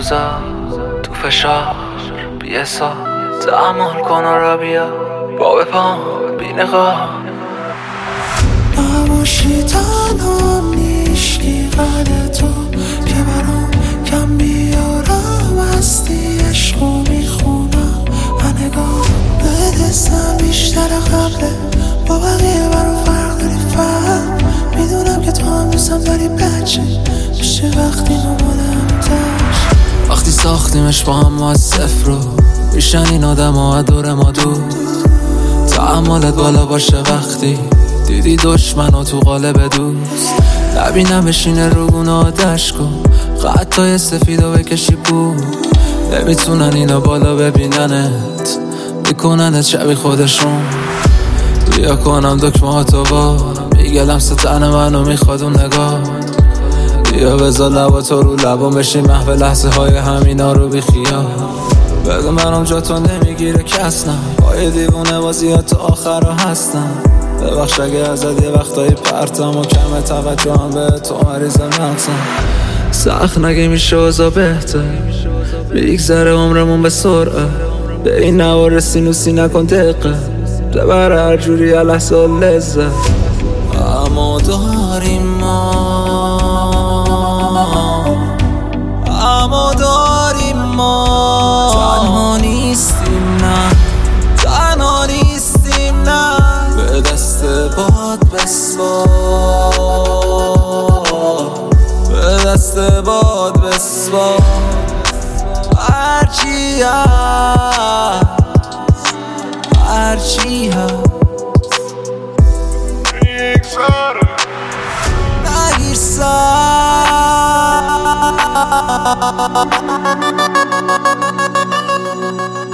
روزا تو فشار بی حساب تحمل کن و را بیا با بپام بی نقاب نباشی تنها نیشکی قدر تو که برام کم بیارم هستی عشقو میخونم نگاه به دستم بیشتر قبله با بقیه برام فرق داری فهم میدونم که تو هم دوستم داری بچه میشه وقتی مامانم تش وقتی ساختیمش با هم ما از صفر رو میشن این آدم ها دور ما دور تعاملت بالا باشه وقتی دیدی دشمن و تو قالب دوست نبینم بشینه روگونه آدش کن خطای سفید و بکشی بود نمیتونن اینا بالا ببیننت میکننت شبیه خودشون بیا کنم دکمه ها تو با میگه لمس تن منو میخواد اون نگاه بیا بذار لبا تو رو لبا بشی محو لحظه های همینا رو بیخیال بگو منم جا تو نمیگیره کس نه پای دیوونه بازیات تو آخر رو هستم ببخش اگه ازت یه وقتایی پرتم و کم توجه هم به تو مریض مغزم سخت نگه میشه اوضا بهتر میگذره عمرمون به سرعه به این نوارسی نوسی نکن دقه ببر هر جوری لحظه لذت اما داریم ما تنها نیستیم نه تنها نیستیم نه به دست باد بسپار به دست باد بسپار هرچی هست هرچی هست نگیر سر